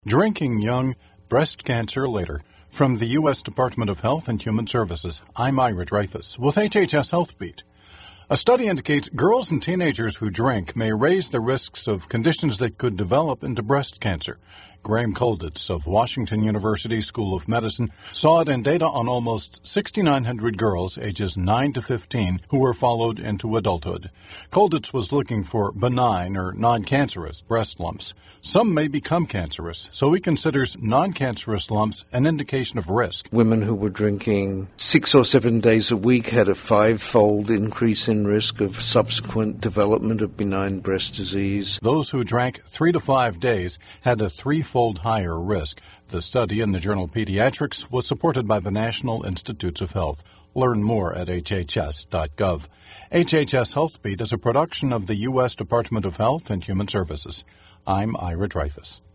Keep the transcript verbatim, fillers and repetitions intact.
Drinking Young, Breast Cancer Later. From the U S Department of Health and Human Services, I'm Ira Dreyfus with H H S Health Beat. A study indicates girls and teenagers who drink may raise the risks of conditions that could develop into breast cancer. Graham Colditz of Washington University School of Medicine saw it in data on almost six thousand nine hundred girls ages nine to fifteen who were followed into adulthood. Colditz was looking for benign or non-cancerous breast lumps. Some may become cancerous, so he considers non-cancerous lumps an indication of risk. Women who were drinking six or seven days a week had a five-fold increase in risk of subsequent development of benign breast disease. Those who drank three to five days had a three-fold higher risk. The study in the journal Pediatrics was supported by the National Institutes of Health. Learn more at H H S dot gov. H H S Health Beat is a production of the U S Department of Health and Human Services. I'm Ira Dreyfus.